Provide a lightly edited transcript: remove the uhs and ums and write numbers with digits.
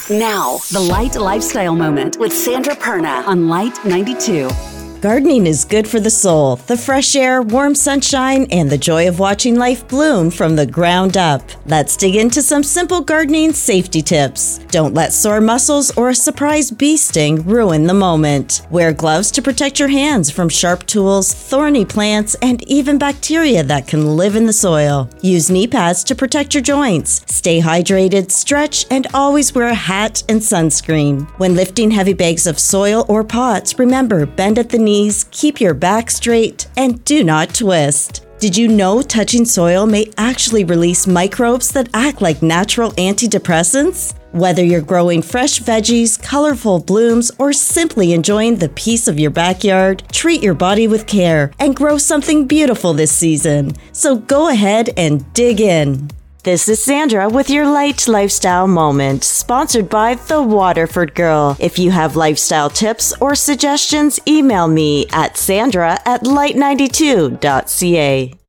Now, the Light Lifestyle Moment with Sandra Perna on Light 92. Gardening is good for the soul. The fresh air, warm sunshine, and the joy of watching life bloom from the ground up. Let's dig into some simple gardening safety tips. Don't let sore muscles or a surprise bee sting ruin the moment. Wear gloves to protect your hands from sharp tools, thorny plants, and even bacteria that can live in the soil. Use knee pads to protect your joints. Stay hydrated, stretch, and always wear a hat and sunscreen. When lifting heavy bags of soil or pots, remember, bend at the knees, keep your back straight, and do not twist. Did you know touching soil may actually release microbes that act like natural antidepressants? Whether you're growing fresh veggies, colorful blooms, or simply enjoying the peace of your backyard, treat your body with care and grow something beautiful this season. So go ahead and dig in. This is Sandra with your Light Lifestyle Moment, sponsored by The Waterford Girl. If you have lifestyle tips or suggestions, email me at sandra@light92.ca.